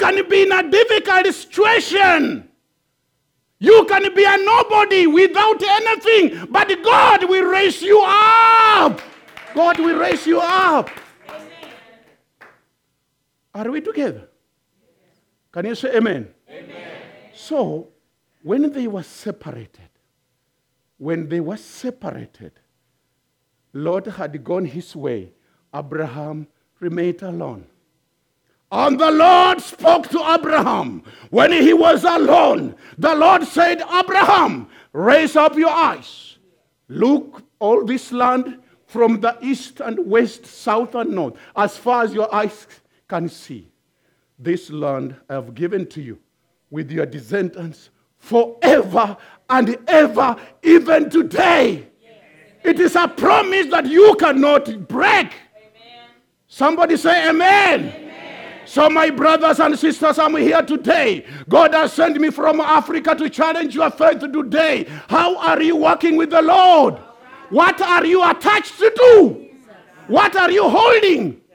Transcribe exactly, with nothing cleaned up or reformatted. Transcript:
can be in a difficult situation. You can be a nobody without anything, but God will raise you up. God will raise you up. Are we together? Can you say amen? Amen. So, when they were separated, when they were separated, Lot had gone his way. Abraham remained alone. And the Lord spoke to Abraham. When he was alone, the Lord said, Abraham, raise up your eyes. Look all this land from the east and west, south and north, as far as your eyes can see. This land I have given to you with your descendants forever and ever, even today. It is a promise that you cannot break. Amen. Somebody say amen. Amen. So my brothers and sisters, I'm here today. God has sent me from Africa to challenge your faith today. How are you walking with the Lord? What are you attached to do? What are you holding?